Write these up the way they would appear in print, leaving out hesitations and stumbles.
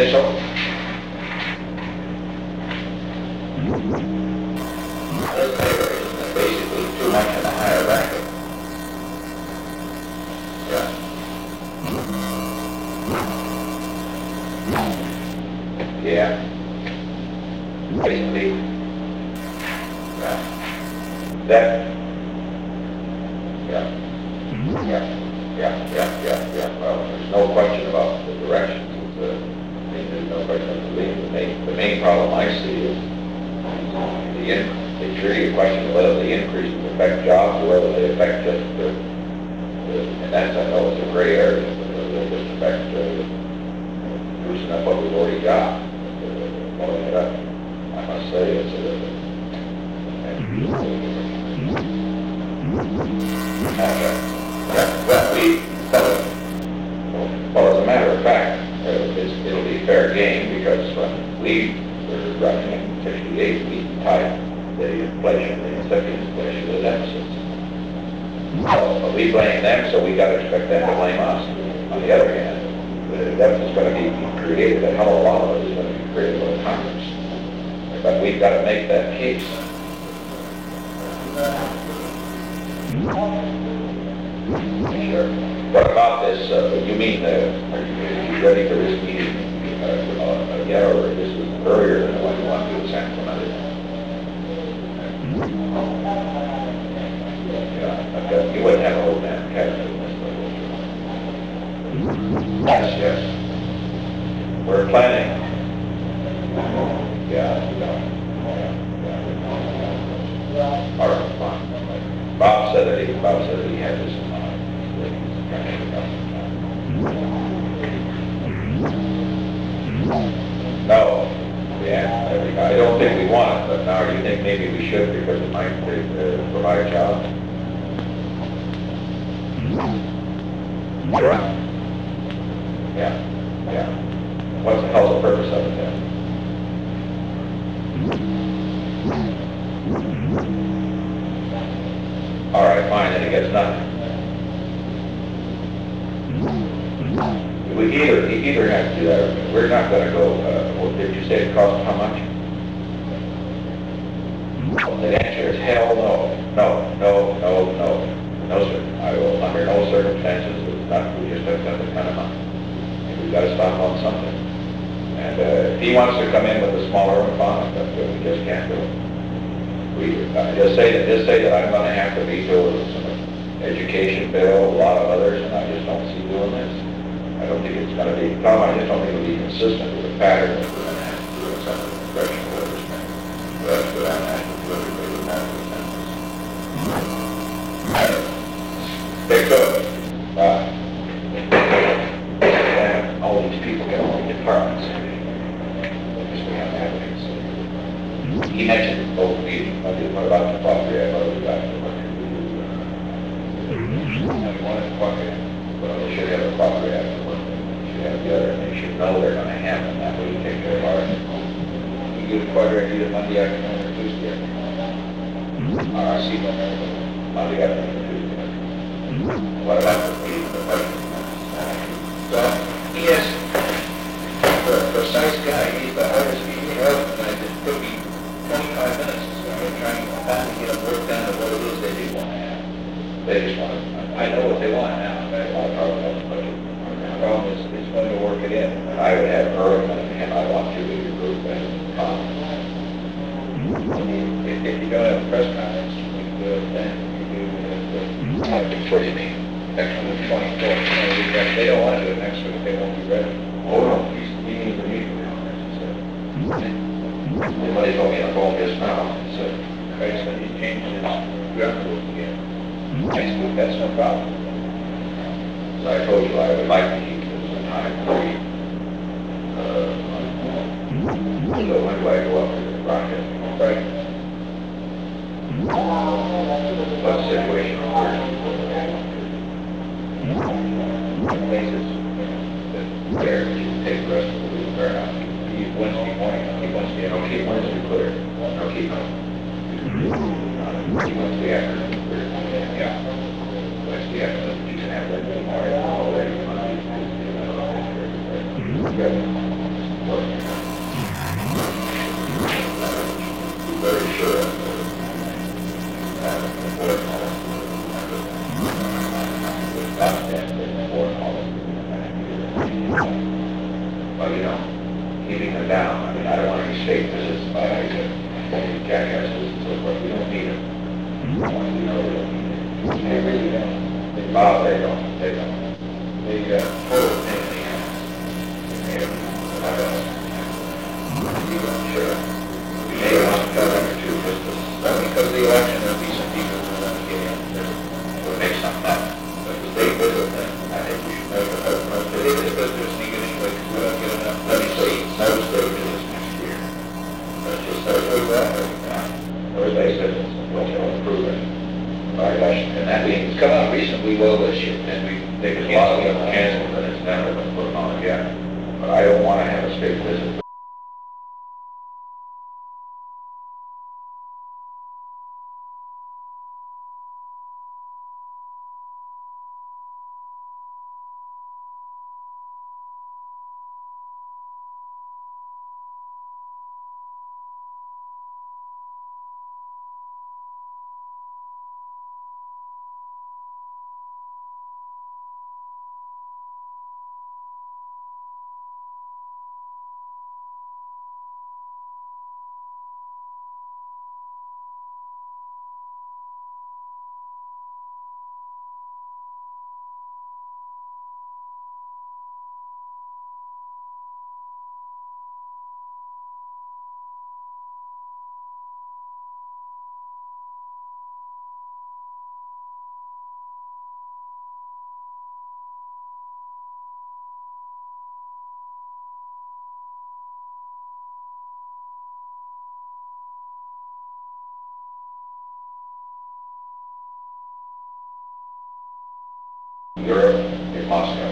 say so? Basically too much in a higher bracket. Yeah. Basically, that, well, there's no question about the direction. There's no question of the main problem I see is it's really a question of whether the increases affect jobs or whether they affect just and that's, I know it's a gray area, but whether they just affect loosen up what we've already got. Blowing it up, I must say, it's well, as a matter of fact, it'll be fair game because when we were running in 68, we tied the inflation, the incipient inflation, the deficits. But we blame them, so we got to expect them to blame us. On the other hand, the deficit's going to be created, a hell of a lot of it is going to be created by Congress. But we've got to make that case. Sure. What about this? You mean, are you ready for this meeting again, or this is earlier than the one you want to do in San Clemente? Yeah, you wouldn't have a whole damn cabinet in this. Yes. We're planning. All right, fine. Bob said that he had this in mind. No. Yeah, I don't think we want it, but now you think maybe we should because it might provide jobs? Sure. Yeah. What's the hell's the purpose of it then? All right, fine, then it gets nothing. We either have to do that, or we're not going to go, did you say it costs how much? The answer is hell no. No, sir. I will, under no circumstances, we just have spent a ton of money. And we've got to stop on something. And if he wants to come in with a smaller fund, but we just can't do it. Just say that I'm going to have to veto some education bill, a lot of others, and I just don't see doing this. I don't think it's going to be, Tom, I just don't think it'll be consistent with the pattern that we're going to have to do in some of the congressional legislation. That's what I'm asking for, everybody would have to they could. All these people get all the departments. He mentioned it both meetings. What about the property? What do we got? We wanted the property. Well, they should have a property after one. They should have the other, and they should know they're going to have them. That way you take care of ours. You get a quadrant either Monday afternoon or Tuesday afternoon. I see no Monday afternoon or Tuesday afternoon. What about the meeting? Well, he is a precise guy. He's the hardest meeting out, and it took me 25 minutes. So I'm trying to finally get them worked down to what it is they do want to have. They just want to, I know what they want now. They want to talk about the budget. The problem is when to work it in. I would have Irwin and I want you to your group and Tom. If you don't have a press conference, you can do it then. You do What do you mean? next week, 24th. They don't want to do it next week. They won't be ready. Oh, no, he needs to meet with him. Somebody told me on the phone just now. He said, Okay, so he's changed his ground rules again. Next week, that's no problem. as I told you, I would like to keep this time free. So when do I go up to the project? Right. What situation? Places Where you take the rest of the week or not? keep Wednesday morning, keep Wednesday Don't keep Wednesday clear. Don't keep Wednesday afternoon clear. Yeah. Wednesday afternoon, you can have Wednesday morning already. Okay. down. I mean, I don't want any state visits by jackasses and so forth. We don't need them. We don't need it. They really don't. Oh, they don't. They don't. They total pain in the ass. Sure. We may want to cut under two business. Well, because of the election, there'll be some people who want to get in there. We'll make something up. But the state visit thing, I think we should make it. I think it's supposed to sneak it anyway, because we don't get enough. Let me see, no state visits next year. Let's just say that. No state visits, we'll improve it. By election, and that means Come out reasonably well this year, and they there's a lot of them canceled, and it's never been put on again. But I don't want to have a state visit. Europe, in Moscow,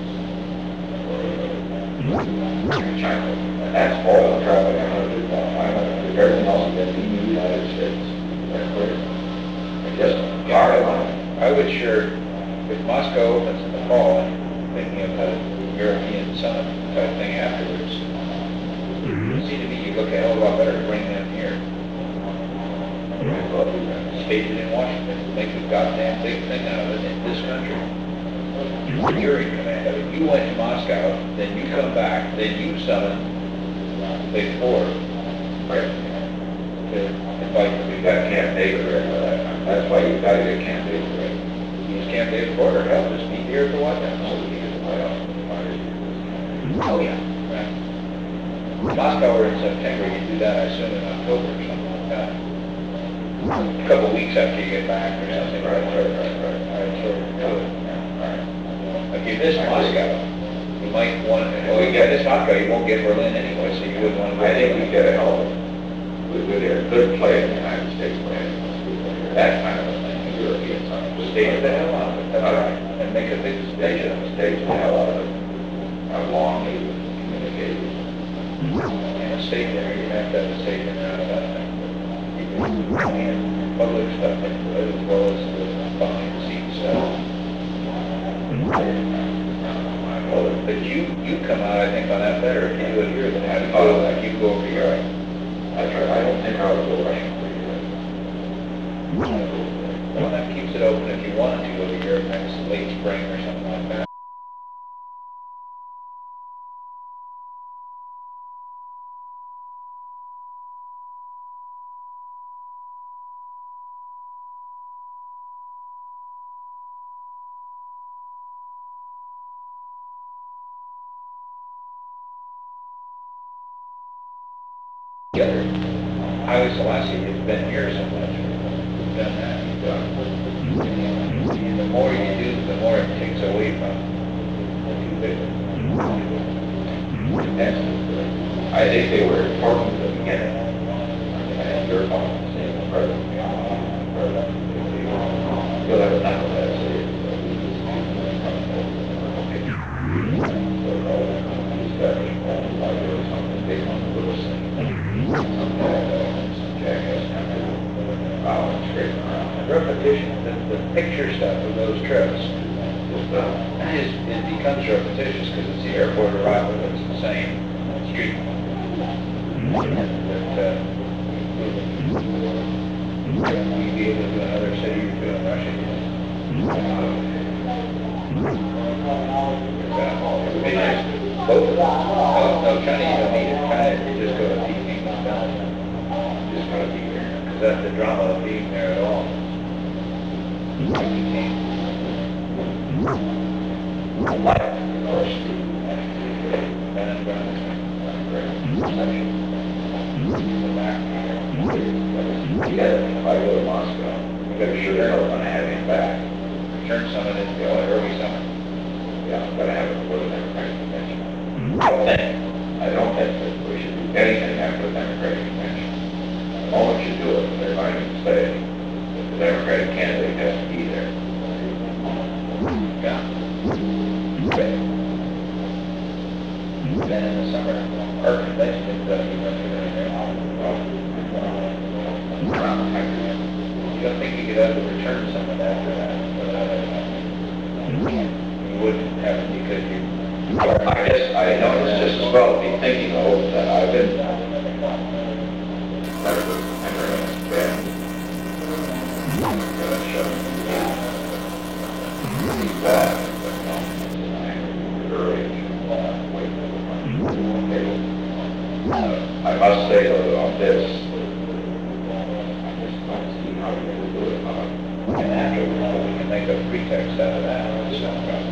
China, and that's all traveling 100, 500, everything else is in the United States. That's clear. And just I would sure, if Moscow opens in the fall, thinking of a European summit type thing afterwards, it seems to me you look a hell of a lot better to bring them here. Stage it in Washington, make a goddamn big thing out of it in this country. You're in command of it. You went to Moscow, then you come back, then you summon Big Four. Right. To invite them. We got Camp David right by that time. That's why you got to get Camp David right. Use Camp David Porter, hell, just be here at the White House. So we can get the White House. Oh, yeah. Right. Moscow or in September, you do that, I assume in October or something like that. A couple of weeks after you get back or something. Right. If you miss Moscow, you might want to, well, you get this Moscow, you won't get Berlin anyway, so you wouldn't want to go. I think we get a hell of we get a good play in the United States plan. That kind of a thing, the European time. Stage the hell out of it, that's right. And make a big stage of it. Stage the hell out of it. How long they communicate. And a stage there, you have to have a stage in there out of that thing. You can public stuff into it as well as the behind the scenes stuff. But you come out, I think, on that better if you do it here than have to go like you go over here. That's right. I don't think I would go Russian for you. Well, that keeps it open if you wanted to over here next late spring or something like that. Together. Haile Selassie has been here so much. We've done that. And the more you do, the more it takes away from the two big. I think they were important at the beginning. And you're talking the same president. You'll have enough of that, so Repetition, the picture stuff of those trips it becomes repetitious because it's the airport arrival, it's the same street. But will you be able to do another city or two in Russia? It'd be nice. Both of them. No, China, you don't need it. China, that the drama of being there at all. Like, of course, you gotta, if I go to Moscow, you gotta sure they're not gonna have him back. Return summit is the early summer. Yeah, I'm gonna have it before the Democratic Convention. I don't think that we should do anything after the Democratic Convention. The moment you do it, they're going to say that the Democratic candidate has to be there. Yeah. Then in the summer, our convention is that you went through there. You don't think you could have to return summit after that? You wouldn't have to because you. I guess, I know, it's just as well to be thinking though, that I've been, I must say though, on this, I just don't see how we can do it. And after, we can make a pretext out of that. So,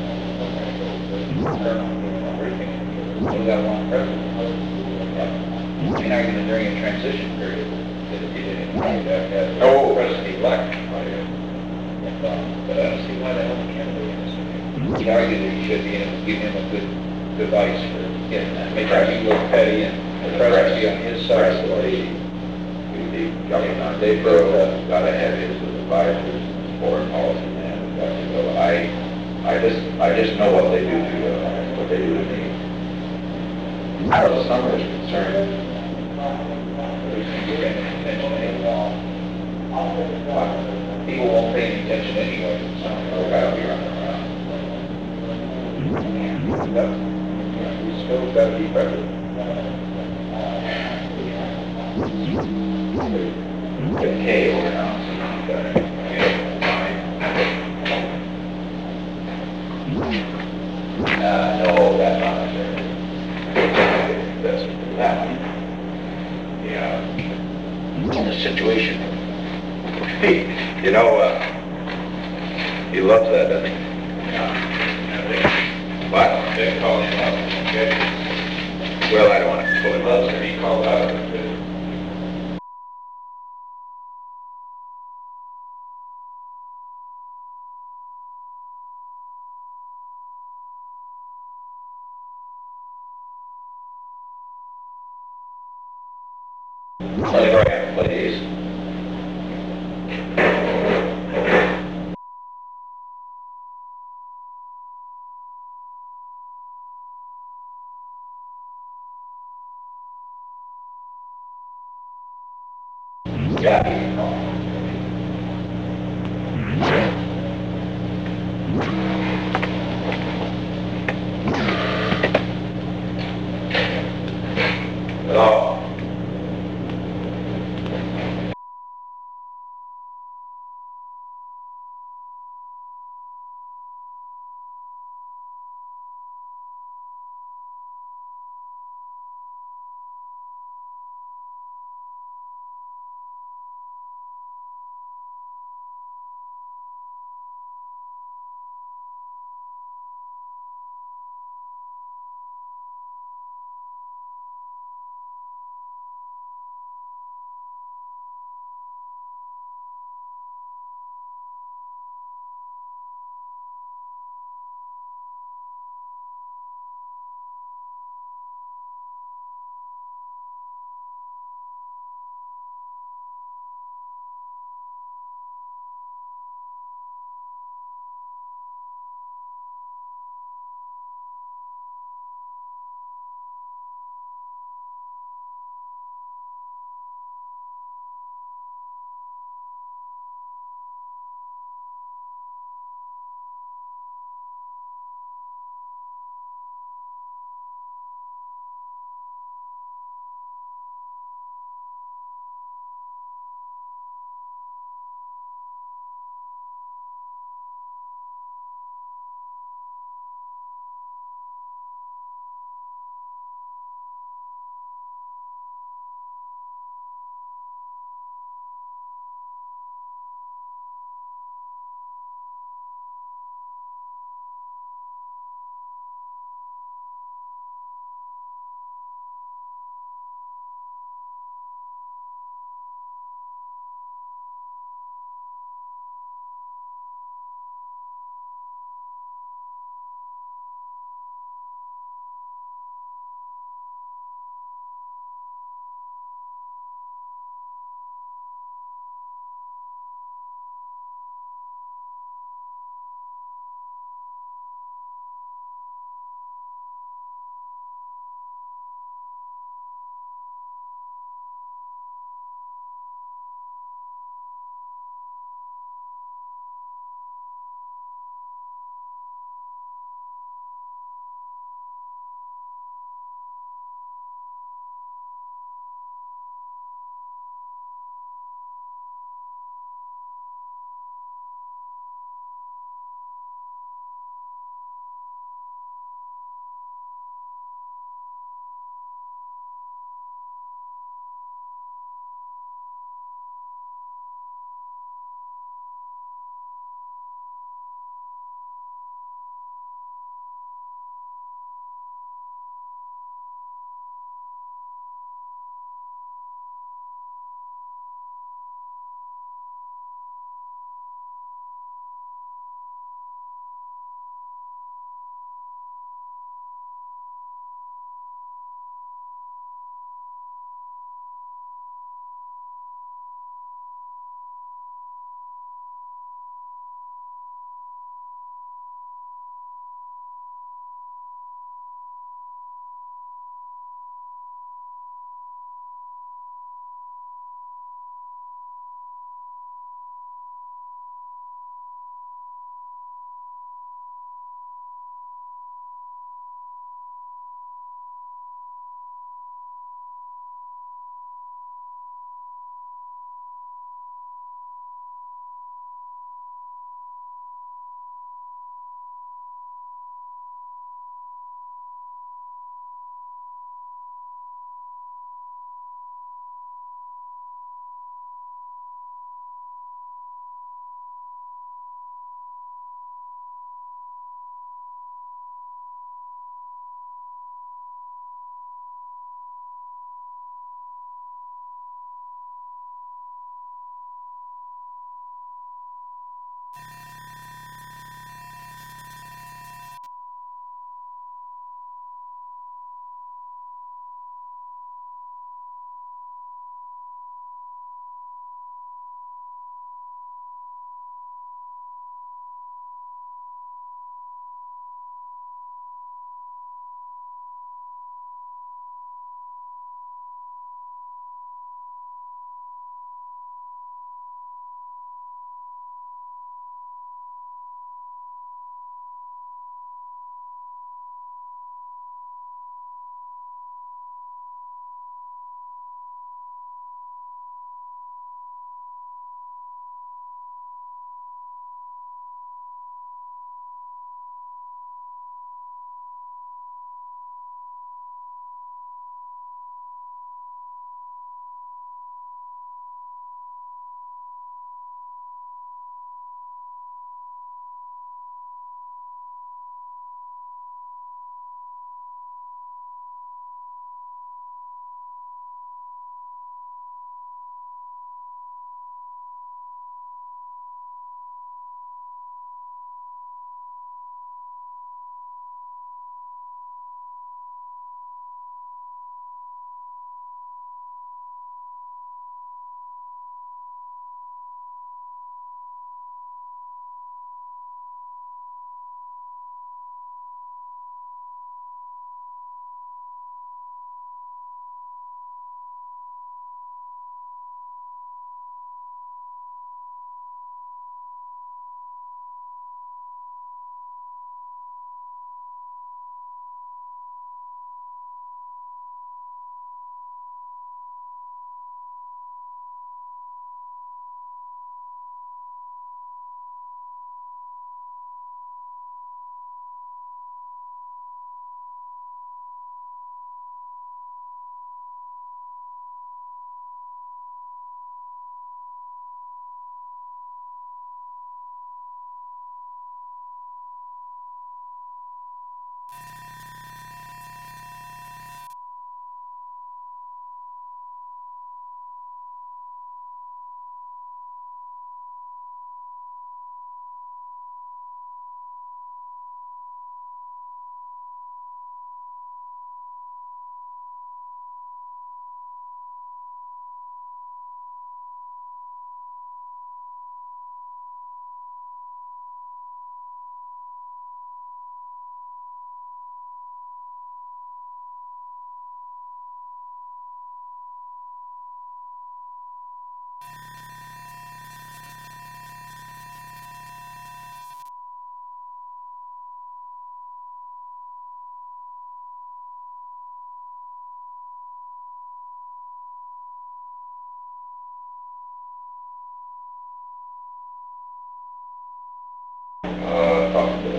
we got one president. You're not going to during a transition period. That if you didn't, you'd have to have No. president-elect. But I don't see why the hell the candidate is. He argued that he should be, and it would give him a good device for getting that. Make him look petty and the president be on his side. The government, they got ahead of his advisors, foreign policy man, so I just know what they do to me. As far as summer is concerned, People won't pay any attention anyway, so I'll be running around. we still got to be president. Okay, we're now. No, that's not necessary. That's that one. Yeah. In the situation. You know, he loves that, doesn't he? Yeah. What? They call him up. Okay. Well, I don't want to pull him up. He called out. Telegram, please. Yeah. Hello.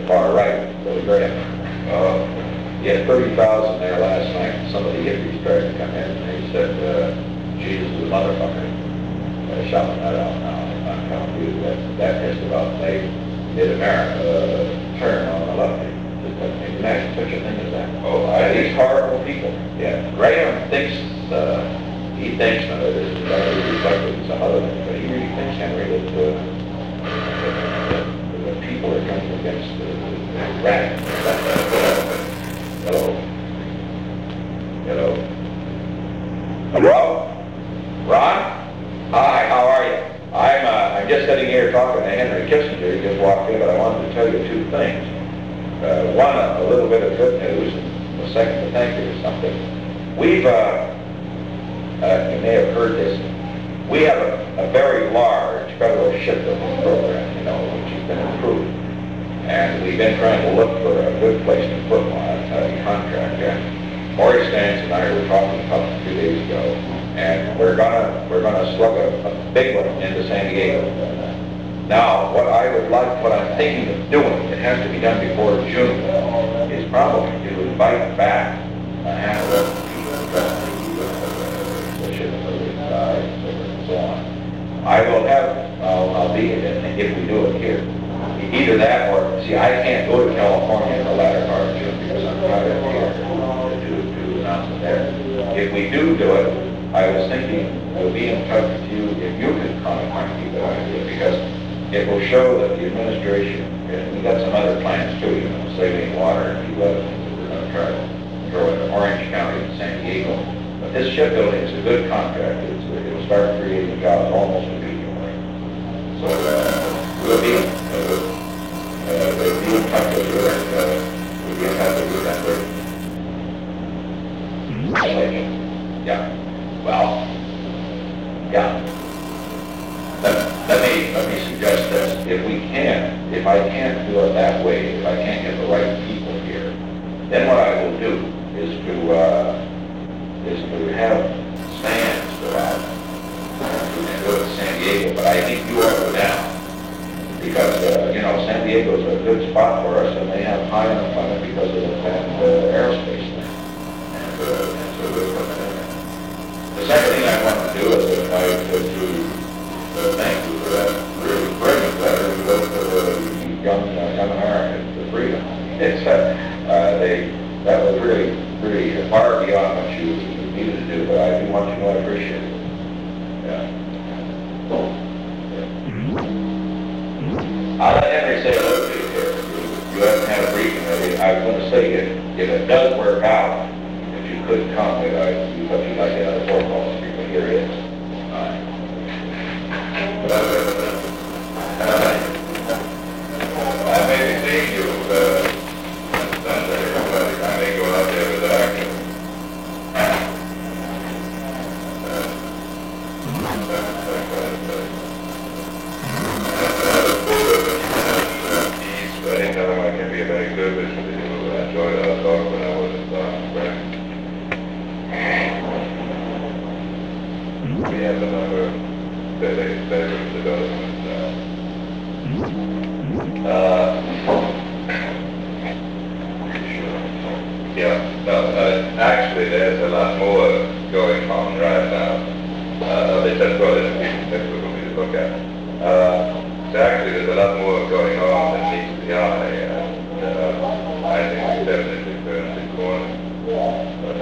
the far right, Billy Graham. He had 30,000 there last night. Some of the hippies started to come in, and they said, Jesus is a motherfucker. Shouting that out now. I'm telling you that just about made Mid-America turn on the lefty. Just imagine such a thing as that. Oh, these horrible people. Yeah, Graham thinks, he thinks, this is reflected in some other things, but he really thinks, Henry, that the people are coming against the radicals. Hello. Hello. Hello? Ron? Hi, how are you? I'm just sitting here talking to Henry Kissinger. He just walked in, but I wanted to tell you two things. One, a little bit of good news, and the second, to thank you for something. We've, you may have heard this, we have a very large federal shipbuilding program, which has been approved. And we've been trying to look for a good place to put one, a contractor. Maury Stantz and I were talking about it 2 days ago, and we're gonna slug a big one into San Diego. Now, what I'm thinking of doing, it has to be done before June, is probably to invite back a half a dozen people, the shipbuilding guys, and so on. I'll be in it if we do it here. Either that or, see, I can't go to California in the latter part of June because I'm tired of here to announce it there. If we do it, I was thinking we'll be in touch with you if you could come and keep it idea, because it will show that the administration, and we got some other plans too, saving water and a few other things that we're going to try to throw in Orange County and San Diego. But this shipbuilding is a good contract. It'll start creating jobs almost immediately. So we'll be in touch with you, we'll be in touch with you that way. Yeah. Well, yeah. Let me suggest this. If I can't do it that way, if I can't get the right people here, then what I will do is to have stands go out and go to San Diego. But I think you ought to go down because San Diego's a good spot for us, and they have high unemployment because of the aerospace thing. And so we'll put that in there. The second thing I want to do is thank you for that really brilliant letter to the young Americans for freedom. That was really far beyond what you needed to do, but I do want you to know I appreciate it. Yeah. I'll let Henry say a little bit here. You haven't had a briefing. I was going to say if it does work out, if you could come, but you'd like another phone call, but here it is. I may be seeing you Sunday, but I may go out there with action. Anytime I can be of any service to you, I enjoyed our talk when I was in Frank. We have another favorite development now. Yeah, no, actually there's a lot more going on right now. They just got it, that's what we need to look at. So actually there's a lot more going on than meets the eye, and I think we definitely turned the corner. But,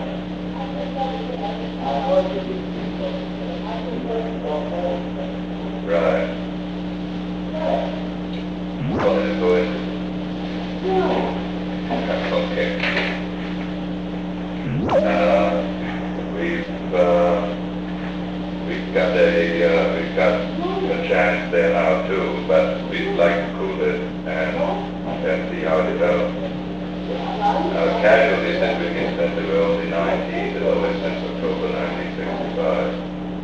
right. Well, then go in. Okay. We've got a chance there now too, but we'd like to cool it and see how it develops. Casualties that we can send to were only 90, the lowest since October 1965.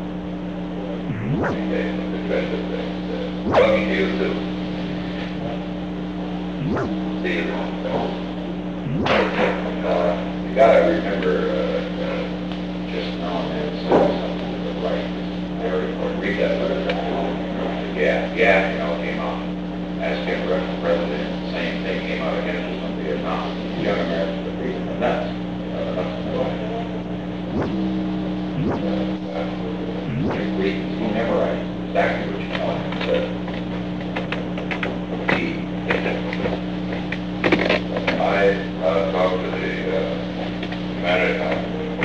Okay, the trend of things. Talking to you too. See you. You gotta remember, just now and then, something to the right, very important. Read that letter. Yeah, came out, asking for a president, same thing. talked to the maritime,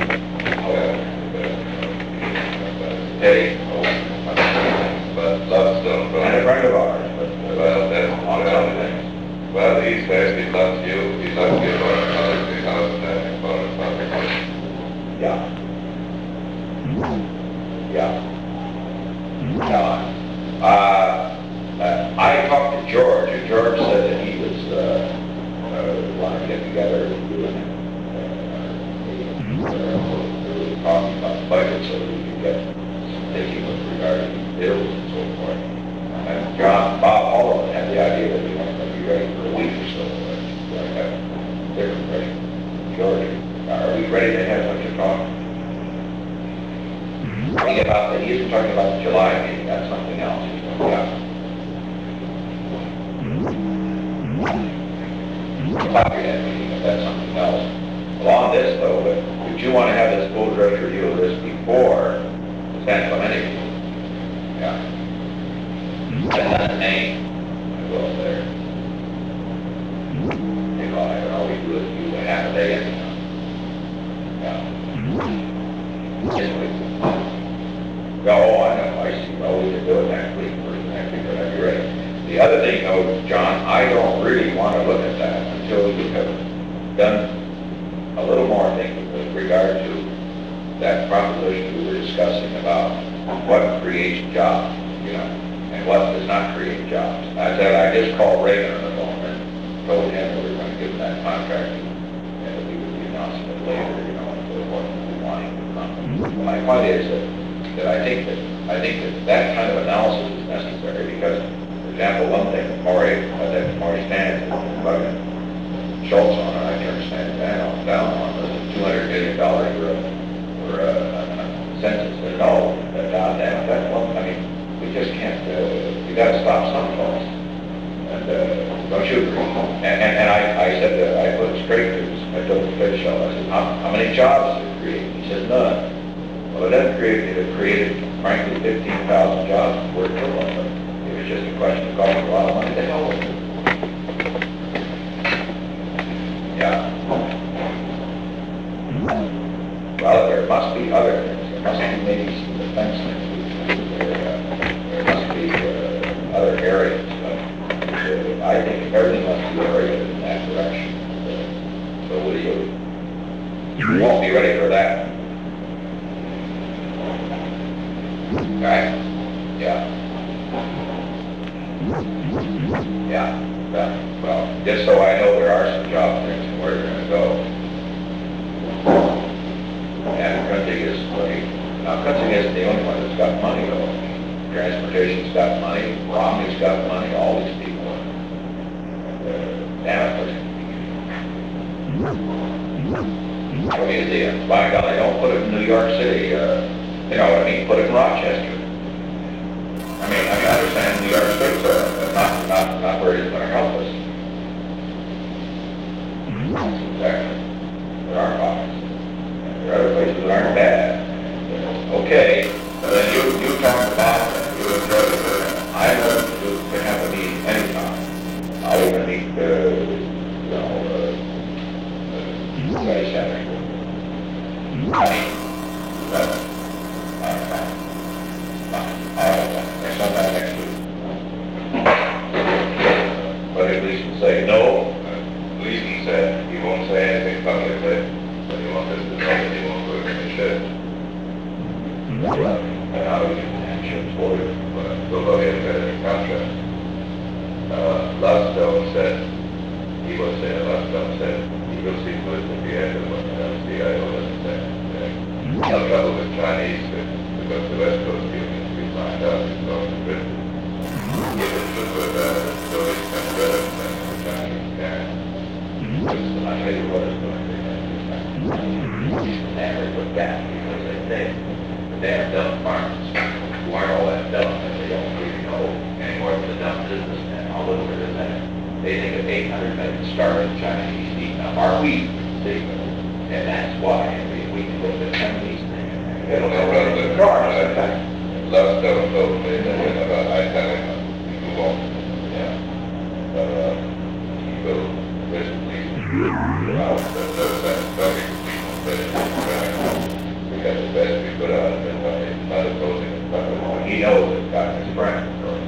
Eddie, but Lovestone. and a friend of ours, but, Well, that's on some things. Well, he says he loves you about another 3,000 for a public. Yeah. Yeah. I talked to George, and George said that he was, wanting to get together and do it. We were talking about the budget so that we could get thinking with regard to bills and so forth. And Bob Holloman had the idea that we weren't going to be ready for a week or so. I have a different impression. George, are we ready to have such a talk? He isn't talking about the July meeting, that's something else. He's talking about that meeting, that's something else. Along this though, would you want to have this full director review of this before the San Clemente meeting? Yeah. That's not the name. I will there. You know, I can always do it, you half a day anyhow. Yeah. Anyway. Oh, I know, I see. Well, we can do it next week, or next week, whenever you're ready. The other thing, though, John, I don't really want to look at that until you have done a little more thinking with regard to that proposition we were discussing about what creates jobs, you know, and what does not create jobs. I just called Reagan on the phone and told him that we were going to give him that contract and that we would be announcing it later, you know, and so forth, and we wanting to come. My point is that I think that kind of analysis is necessary because, for example, one thing that Maury Stans and Buggin Schultz on, and I can understand down on was $200 million for a census. And no, that's one. I mean, we just can't. We got to stop some folks. And don't you agree? And I said that I put it straight to. I told Fitzgerald, I said, how many jobs does it create? He said none. Well, it created, frankly, 15,000 jobs before it killed them. It was just a question of costing a lot of money to hell with it. Yeah. Well, there must be other things. There must be maybe some defense things. There must be other areas. But I think everything must be oriented in that direction. So will you? You won't be ready for that. Right? Yeah. Yeah. Well, just so I know there are some job things and where they're going to go. And Kuntig is looking. Now, Kuntig isn't the only one that's got money, though. Transportation's got money. Romney's got money. All these people. Damn it. I mean, by golly, don't put it in New York City. You know what I mean? Put it in Rochester. I mean, I understand New York State's not where it's going to help us. Exactly. There are pockets. There are other places that aren't bad. Okay, so then you talk about it. You enjoy it. I know you can have a meeting anytime. I'll even meet, Friday, Saturday. I mean, sometime next week. What did Gleason say? No? Gleason said he won't say anything publicly, but he wants us to know that he won't work in the shed. And how do we get the insurance for it? But we'll go ahead and get a contract. Lovestone said he will say, Lovestone said he will see to it at the end of what the CIO doesn't say. No trouble with Chinese, because the West Coast unions we find out is going to Britain. If it's good with so it's kind of better than the Chinese can. I'll tell you what it's going to be. Never look back because they are dumb farmers who aren't all that dumb and they don't really know any more than the dumb businessmen all over the net. They think of 800 million starving Chinese eating up our wheat, see? And that's why we can look at some of these things. They don't know what the cars are. Lovestone told me that about I tell him he won't. Yeah. But he will risk Gleason. Well, there's no sense talking to people that it's right. We got the best we put out, and not opposing it, but He knows it's got his friend.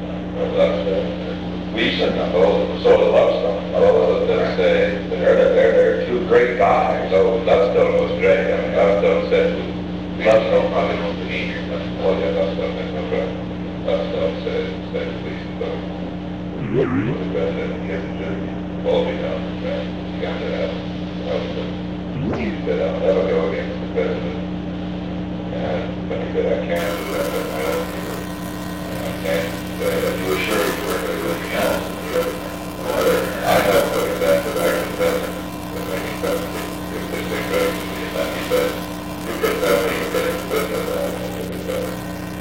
we shouldn't oppose it, so the Lovestone. All of them say, They're two great guys. so Lovestone was great, I mean, Lovestone said, Lovestone probably won't be here, but, oh yeah, Lovestone, that's no problem. Lovestone said, please, but, the president, he hasn't just all be done, right? He got that out. He said, I'll never go against the president. And, but he said, I can't do that, but I don't, I can't say that you assure you were going to do anything else. I know what exactly I can tell him, that making sense, if this thing goes, and he said, you could tell me you're getting good at that, and if it's better.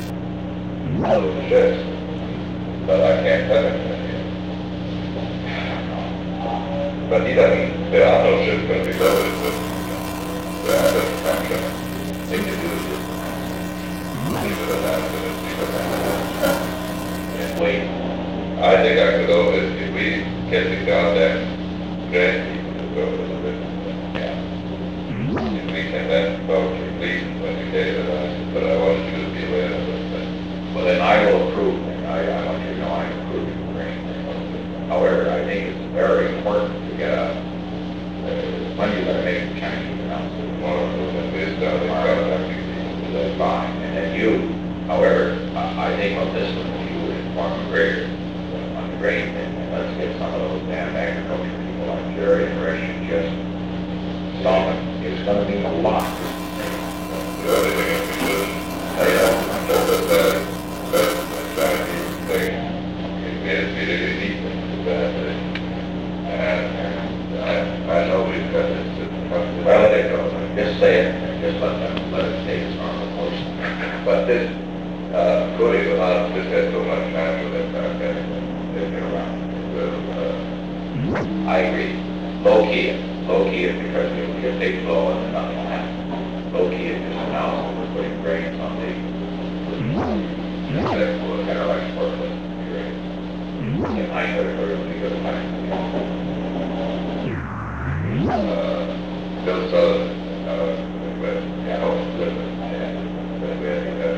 Yes, but I can't tell him that yet. But he doesn't, there are no ships going to be loaded with, I'm sure, they can do it. Leave it at that, leave it at that. And wait. I think I could go with, if we get the contact, grant people to go a little bit. Yeah. If we can then vote for please when we get it, but I wanted you to be aware of it. Well, then I will approve, and I want you to know I approve the grant. However, I think it's very important to get when you're going to make the Chinese announcement. Tomorrow, when we start, they contact you. That's fine. And then you, however, I think on this one, you would inform the grader on the grain thing, and let's get some of those damn agriculture people. I'm very interested, just solving. It's going to mean a lot. The only thing is we shouldn't, I know we've got this. Well, they don't, just say it, and just let it take its normal course. But this, Cody will not, this has so much time for them, they've been around. I agree. Low key it, because it'll get big blow and then nothing will happen. Low key it, just announce that we're putting grains on the, that's what kind of like sport, grains. And I know they're really good at that. Bill Sullivan, but, yeah, hopefully, but we have to have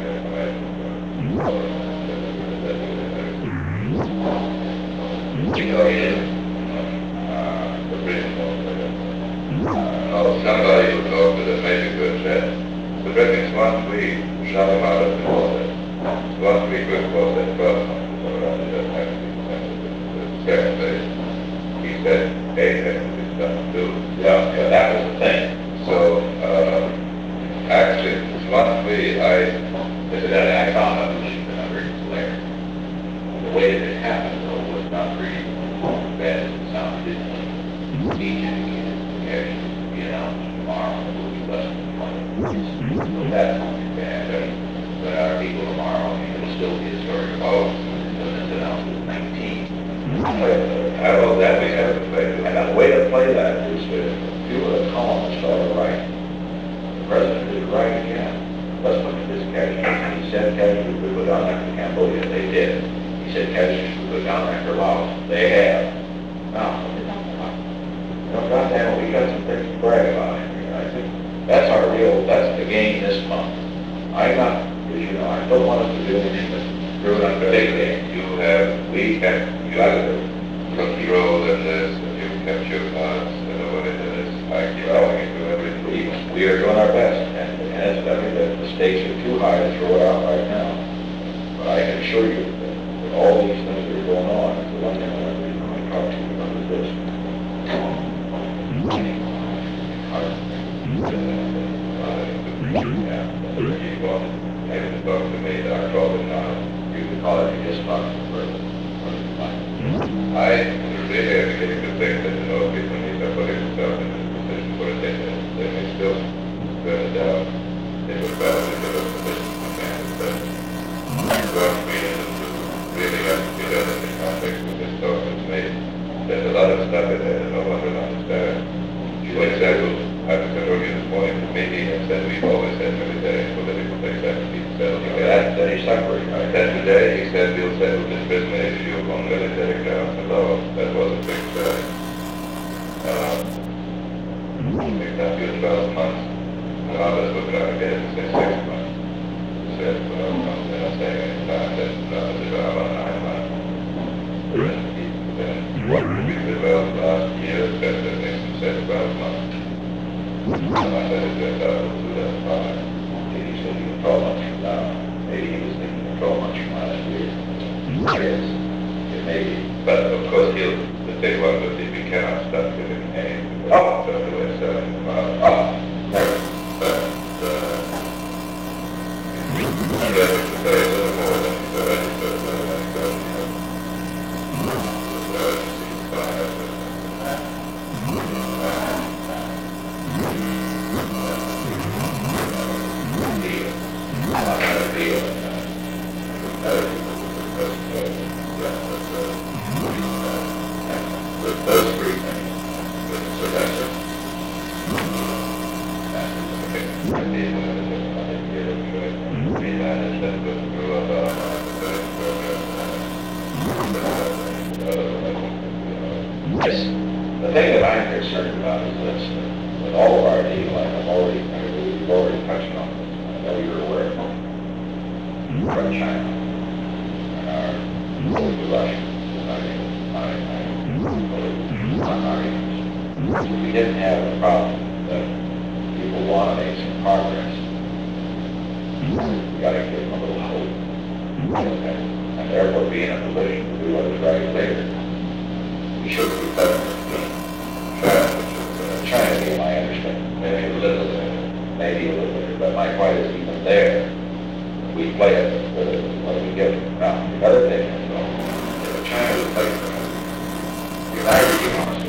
somebody who talked to them made a good chat. The thing is, once we shut them out of the water, once we could close that 12 months, or rather, that has to be the second phase, he said, hey, that is done too. Yeah, that was the thing. So, actually, monthly, This is that Axon evolution that I'm reading there. The way that it happened, though, was not really bad as it sounded. Each indicated the cash will be announced tomorrow, it will be less than 20. So that's not too bad. But our people tomorrow, it will still be a story about, when it's announced as 19. I hope that we have to play. And the way to play that is to, if you were a columnist started right, the president did right again. Let's look at this cash. He said cash would go down there for Cambodia. They did. He said cash would go down there for Laos. They have. Now, goddamn, we got some things to brag about here. I think that's that's the game this month. I'm not, as you know, I don't want us to do anything but screw it up big game. You have control in this, and you've kept your cards, and what it is, I keep telling you to everything. We are doing our best, and I mean, the stakes are too high to throw it out right now. But I can assure you that with all these things that are going on, the one thing I really want to talk to you about is this. Keep on, and talk to me, I call it now. You could call it, you just talk to the person. I really have to get a good thing that, you know, people need to put themselves in this position for a day, they may still turn it down. They would rather give us a position for candidates, but well, we really have to get that in the context of this talk that's made. There's a lot of stuff in there that no one will understand. For example, I was told you this morning, the meeting, and said we've always had military and political things that can be settled. That he separated, right? Then today, he said we'll settle this business issue on military grounds and law. That was a big Make that be 12 months. And others were trying to get it to say 6 months. Said, well, they're not saying any time, that they don't have 9 months. Then what we developed last year, said that Nixon said 12 months. And I said it turned out to 2005. He said he was 12 months from now. Maybe he was thinking of 12 months from last year. Yes, it may be. But of course, the big one was if he cannot stop giving aid. Oh. So the way selling them out. Never. But, I'm ready to say a little more than he said, but those three things. So that's it. Yes. The thing that I'm concerned about is this, with all of our deal, like we've already touched on this, I know you're aware of it, from China, and our Russia, we didn't have a problem that people want to make some progress. We got to give them a little hope, and therefore be in a position to do what is right later. We should be better than China deal, I understand. Maybe a little bit, but my point is even there, we play it with what we give them. Now, the other thing is, if China would play for us, the United States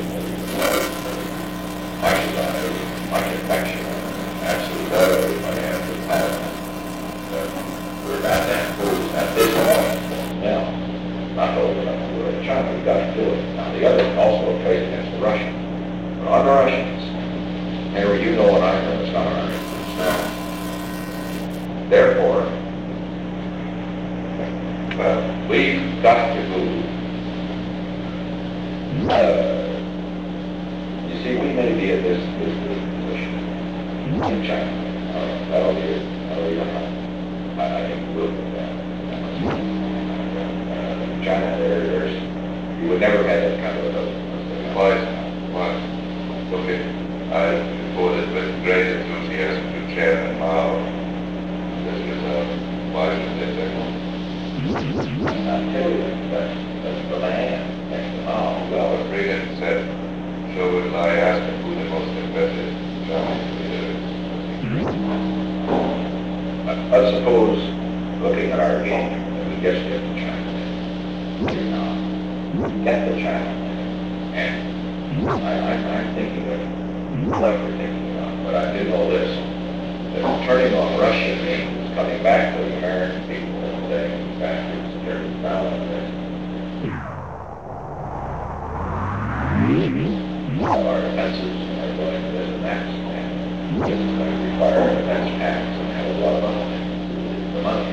much affection, absolutely love everybody has to have we're not that fools at this point. Now, not over we're in China, we've got to do it. Now, the other also trade against the Russians. But on the Russians, Henry, you know what I know, it's not our Russians now. Therefore, we've got to move. You see, we may be at this position in China. That'll be it. I think we'll do that. China, you would never have that kind of a Why? Okay, I reported with great enthusiasm to Chairman Mao this result. Why should they say I tell you, that's the land, that's the Mao. well, what Reagan said, so will I ask him who the most impressive Chinese leader is. I suppose, looking at our game, that we just get to China. Get to China. And I'm thinking of clever thinking about, but I do know this, that turning on Russia means coming back to the American people and saying, bastards, they're down on this. All our defenses are going to this and that, and this is going to require a defense tax and have a lot of money. The money.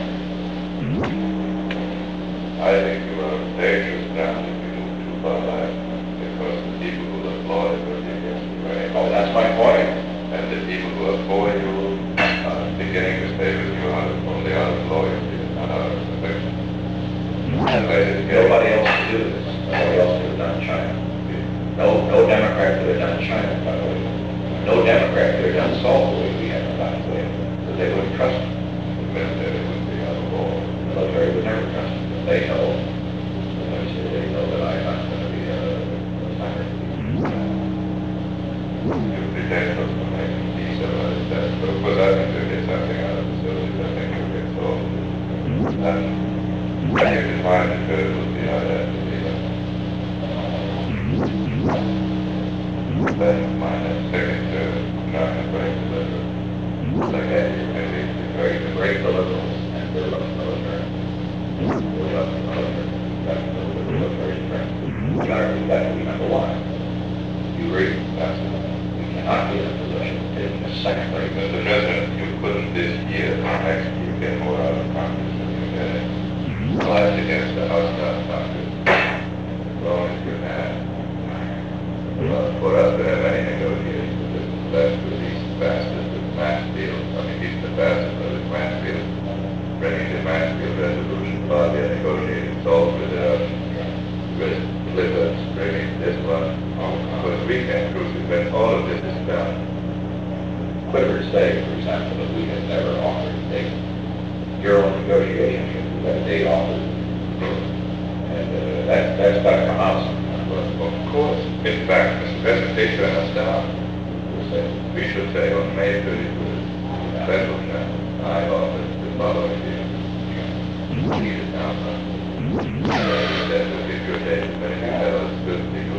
I think you are dangerous now if you move too far left, because the people who applaud it will be against you, right? Oh, that's my point. And the people who are for you are beginning to stay with you only out of loyalty and not out of affection. Nobody else can do this. Nobody else could have done China. No Democrat could have done China, by the way. No Democrat could have done Salt the way we have, by the way, because they wouldn't trust him. The military would be out of war. The military would never trust him. They know, they know that I'm not going to be a fighter. You pretend not to make peace about that. But of course I think there is something out of the service. I think it will get solved. And you can find it would be how that to be done. Then mine is second to not to break the liver. Like that, you maybe To break the liberals and build up the military. Build up the military. That's the military strength. We got to be number one. You agree? We cannot be in a position of taking a second rate. Mr. President, you couldn't this year, next year, get more out of Congress than you get. Last against the House of Congress. Well, you can have. For us to have any negotiations with this weekend cruises when all of this is done. Clifford State, for example, that we have never offered a date. Your own negotiations, we have a date offer. And that's got to come out sometime. Well, of course, in fact, Mr. President, turn us down. We should say on May 31st, Central Time, I offered the following year. Need it now, huh? That would be a good day, but if you tell us, good,